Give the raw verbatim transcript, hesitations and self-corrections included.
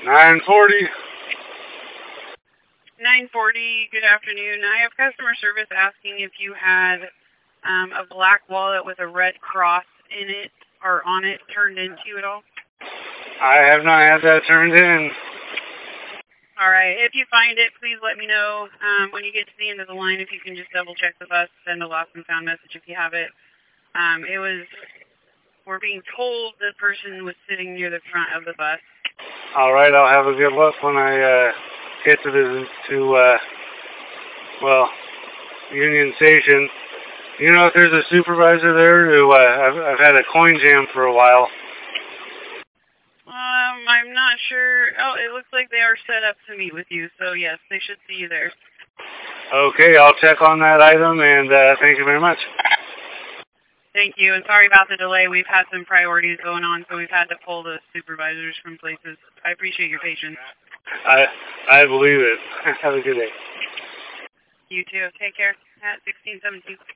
nine forty. nine forty, good afternoon. I have customer service asking if you had um, a black wallet with a red cross in it or on it turned into at all. I have not had that turned in. All right. If you find it, please let me know. Um, when you get to the end of the line, if you can just double check the bus, send a lost and found message if you have it. Um, it was, we're being told the person was sitting near the front of the bus. All right, I'll have a good look when I uh, get to the, to, uh, well, Union Station. You know if there's a supervisor there? Who, uh, I've, I've had a coin jam for a while. Um, I'm not sure. Oh, it looks like they are set up to meet with you, so yes, they should see you there. Okay, I'll check on that item, and uh, thank you very much. Thank you, and sorry about the delay. We've had some priorities going on, so we've had to pull the supervisors from places. I appreciate your patience. I I believe it. Have a good day. You too. Take care. At sixteen seventeen.